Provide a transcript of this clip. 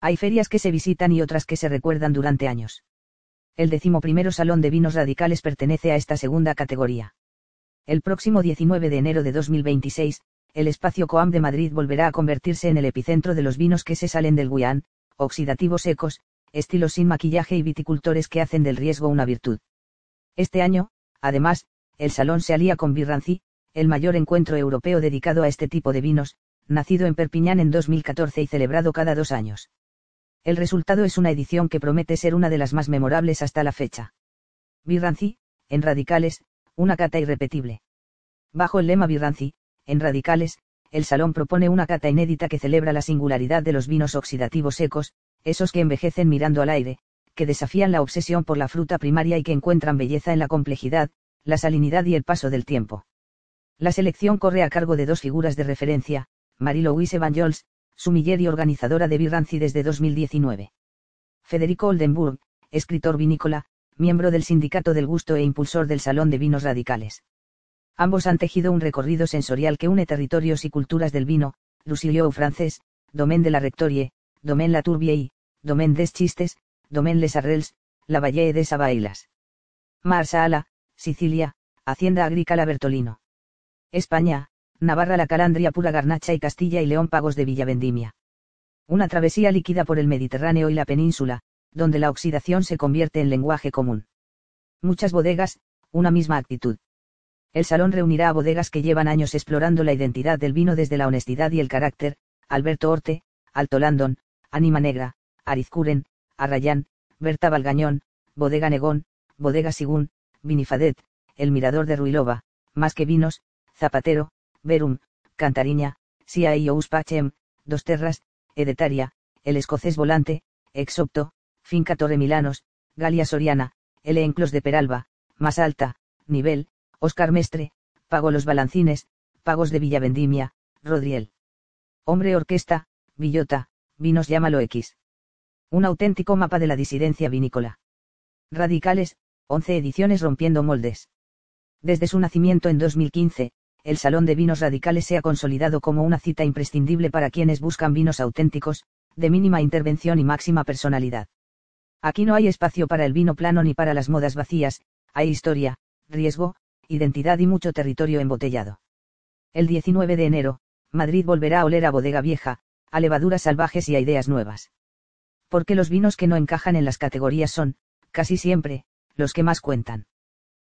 Hay ferias que se visitan y otras que se recuerdan durante años. El 11º Salón de Vinos Radicales pertenece a esta segunda categoría. El próximo 19 de enero de 2026, el Espacio Coam de Madrid volverá a convertirse en el epicentro de los vinos que se salen del Guián, oxidativos secos, estilos sin maquillaje y viticultores que hacen del riesgo una virtud. Este año, además, el salón se alía con Birrancy, el mayor encuentro europeo dedicado a este tipo de vinos, nacido en Perpiñán en 2014 y celebrado cada 2 años. El resultado es una edición que promete ser una de las más memorables hasta la fecha. Birrancy, en Radicales, una cata irrepetible. Bajo el lema Birrancy, en Radicales, el salón propone una cata inédita que celebra la singularidad de los vinos oxidativos secos, esos que envejecen mirando al aire, que desafían la obsesión por la fruta primaria y que encuentran belleza en la complejidad, la salinidad y el paso del tiempo. La selección corre a cargo de 2 figuras de referencia, Marie-Louise Banyols, sumiller y organizadora de Birrancy desde 2019. Federico Oldenburg, escritor vinícola, miembro del Sindicato del Gusto e impulsor del Salón de Vinos Radicales. Ambos han tejido un recorrido sensorial que une territorios y culturas del vino, Roussillon francés, Domaine de la Rectorie, Domaine La Tourbière, Domaine des Chistes, Domaine Les Arrels, La Vallée des Abailas. Marsala, Sicilia, Hacienda Agrícola Bertolino. España, Navarra La Calandria Pura Garnacha y Castilla y León Pagos de Villavendimia. Una travesía líquida por el Mediterráneo y la península, donde la oxidación se convierte en lenguaje común. Muchas bodegas, una misma actitud. El salón reunirá a bodegas que llevan años explorando la identidad del vino desde la honestidad y el carácter, Alberto Orte, Alto Landon, Ánima Negra, Arizcuren, Arrayán, Berta Valgañón, Bodega Negón, Bodega Sigún, Vinifadet, El Mirador de Ruilova, Más que Vinos, Zapatero, Verum, Cantariña, Sia y Ouspachem, Dos Terras, Edetaria, El Escocés Volante, Exopto, Finca Torremilanos, Galia Soriana, El Enclos de Peralba, Más Alta, Nivel, Óscar Mestre, Pago Los Balancines, Pagos de Villavendimia, Rodriel. Hombre Orquesta, Villota, Vinos Llámalo X. Un auténtico mapa de la disidencia vinícola. Radicales, 11 ediciones rompiendo moldes. Desde su nacimiento en 2015, el Salón de Vinos Radicales se ha consolidado como una cita imprescindible para quienes buscan vinos auténticos, de mínima intervención y máxima personalidad. Aquí no hay espacio para el vino plano ni para las modas vacías, hay historia, riesgo, identidad y mucho territorio embotellado. El 19 de enero, Madrid volverá a oler a bodega vieja, a levaduras salvajes y a ideas nuevas. Porque los vinos que no encajan en las categorías son, casi siempre, los que más cuentan.